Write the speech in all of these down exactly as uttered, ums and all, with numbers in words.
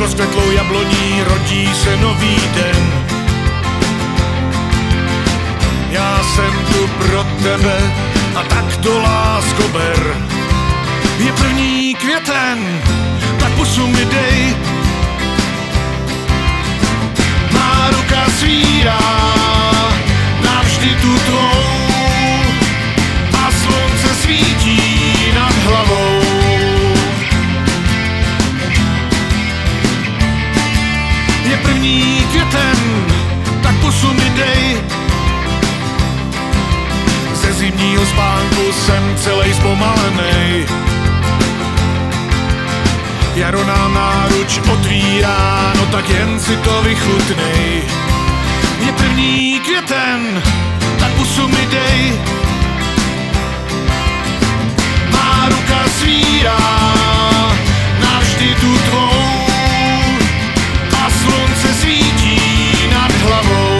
rozkvetlou jabloní rodí se nový den. Já jsem tu pro tebe a tak to, lásko, ber. Je první květen, tak pusu mi dej. Má ruka svírá navždy tu tvou a slunce svítí nad hlavou. Je první květen, tak pusu mi dej. Ze zimního spánku jsem celej zpomalenej. Jaro nám náruč otvírá, no tak jen si to vychutnej. Je první květen, tak pusu mi dej. Má ruka svírá navždy tu tvou a slunce svítí nad hlavou.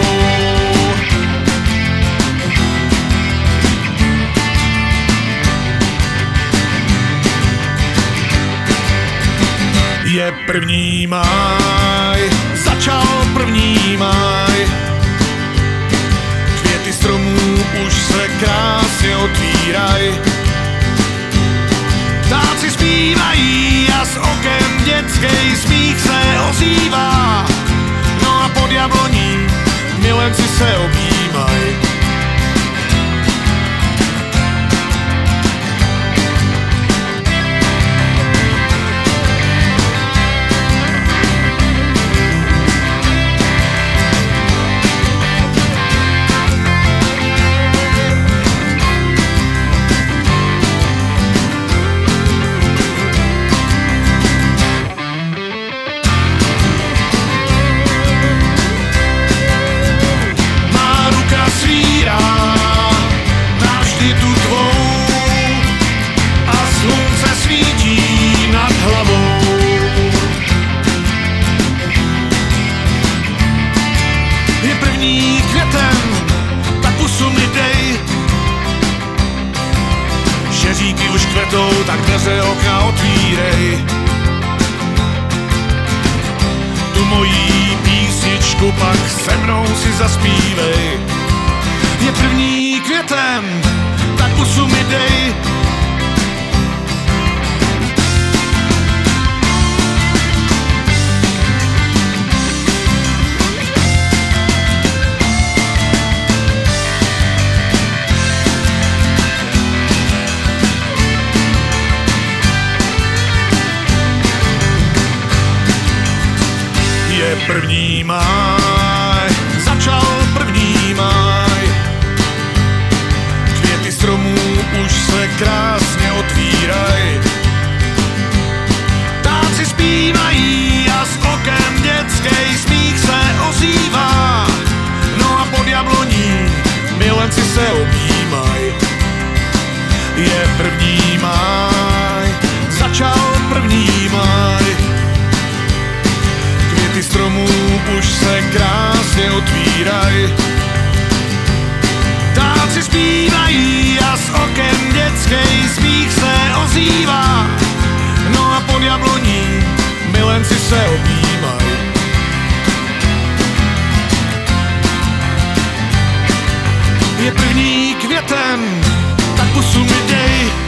Je první máj, začal první máj. Květy stromů už se krásně otvíraj. Ptáci zpívají a z oken dětskej smích se ozývá. No a pod jabloní milenci se objímaj. Šeříky už kvetou, tak dveře okna otvírej. Tu mojí písničku pak se mnou si zaspívej. Je první květen, tak pusu mi dej. Je první máj, začal první máj. Květy stromů už se krásně otvíraj. Ptáci zpívají a z oken dětskej smích se ozývá. No a pod jabloní milenci se objímaj. Je první máj, začal první máj. Květy stromů už se krásně otvíraj. Ptáci zpívají a z oken dětskej smích se ozývá. No a pod jabloní milenci se objímaj. Je první květen, tak pusu mi dej.